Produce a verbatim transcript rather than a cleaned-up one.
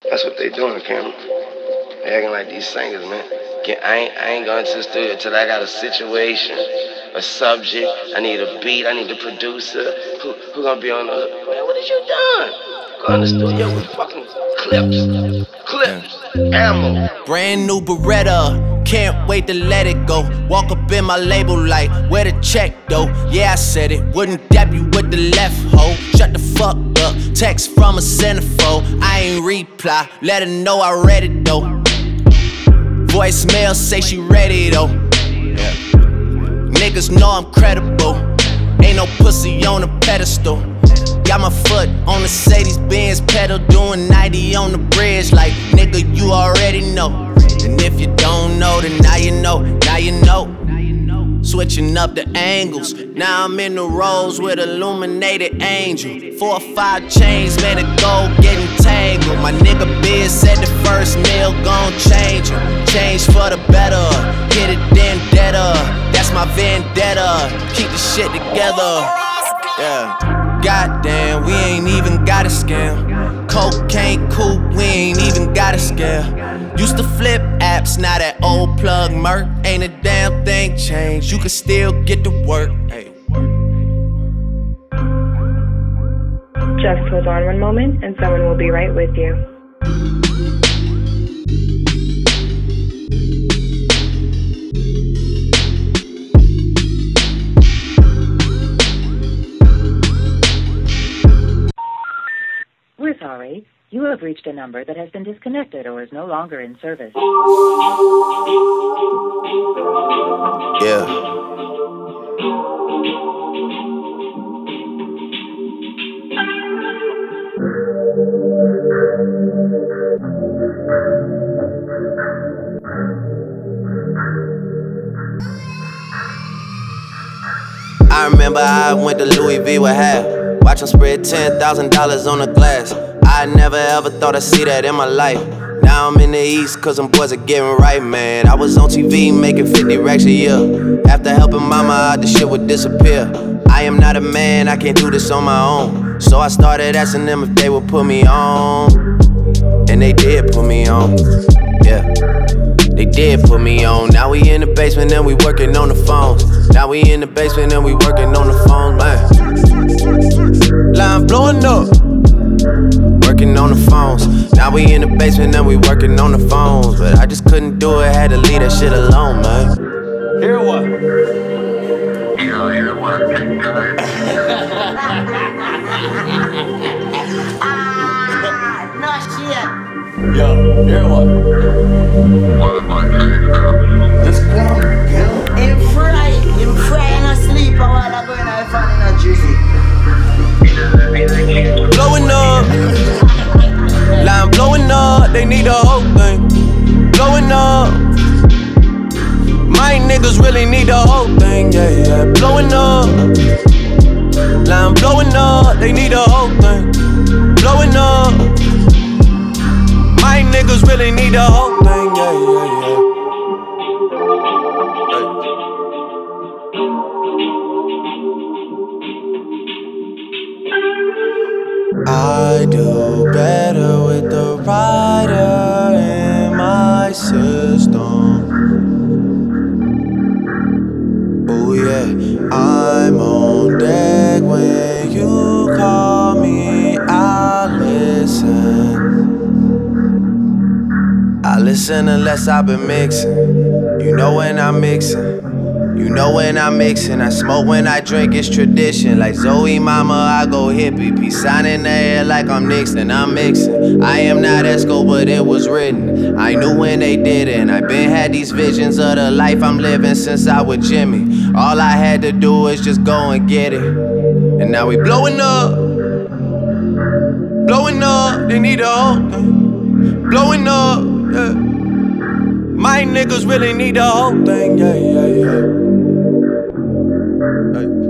That's what they doing, Cam. They acting like these singers, man. Can- I ain't, I ain't going to the studio till I got a situation, a subject. I need a beat. I need a producer. Who who gonna be on the hook? Man, what is you doing? Go in the studio with fucking clips, clips, ammo. Brand new Beretta, can't wait to let it go. Walk up in my label like, where the check though? Yeah, I said it, wouldn't dap you with the left hoe. Shut the fuck up, text from a centerfold. I ain't reply, let her know I read it though. Voicemail say she ready though. Yeah. Niggas know I'm credible, ain't no pussy on a pedestal. Got my foot on the Mercedes-Benz pedal, doing ninety on the bridge. Like, nigga, you already know. And if you don't know, then now you know, now you know. Switching up the angles, now I'm in the rows with illuminated angel. Four or five chains, man, the gold getting tangled. My nigga Biz said the first meal gon' change him. Change for the better, hit it then deader. That's my vendetta, keep the shit together. Yeah. Goddamn, we ain't even got a scam. Cocaine coupe, we ain't even got a scale. Used to flip apps, now that old plug murk. Ain't a damn thing changed, you can still get to work. Hey. Just hold on one moment and someone will be right with you. We're sorry. You have reached a number that has been disconnected or is no longer in service. Yeah. I remember I went to Louis V with half. Watch him spread ten thousand dollars on the glass. I never ever thought I'd see that in my life. Now I'm in the East cause them boys are getting right, man. I was on T V making fifty racks a year. After helping mama out, the shit would disappear. I am not a man, I can't do this on my own. So I started asking them if they would put me on. And they did put me on, yeah. They did put me on. Now we in the basement and we working on the phones. Now we in the basement and we working on the phones, man. Line blowing up, working on the phones. Now we in the basement and we working on the phones. But I just couldn't do it, had to leave that shit alone, man. Hear what? Yo, hear what? Ah, no shit. Yo, hear what? What am I saying now? Just come, yeah. Him fry, him fry and asleep while I'm going to find in a drizzy. Blowing up, line blowing up, they need the whole thing. Blowing up, my niggas really need the whole thing, yeah, yeah. Blowing up, line blowing up, they need the whole thing. Blowing up, my niggas really need the whole thing, yeah, yeah, yeah. I do better with the rider in my system. Oh yeah, I'm on deck when you call me, I listen. I listen unless I've been mixing. You know when I'm mixing. You know when I'm mixing, I smoke when I drink, it's tradition. Like Zoe mama, I go hippie. Peace sign in the air like I'm Nixon, I'm mixing. I am not Esco, but it was written. I knew when they did it, and I been had these visions of the life I'm living since I was Jimmy. All I had to do was just go and get it. And now we blowing up. Blowing up, they need a whole thing. Blowing up, yeah. My niggas really need the whole thing, yeah, yeah, yeah. Hey.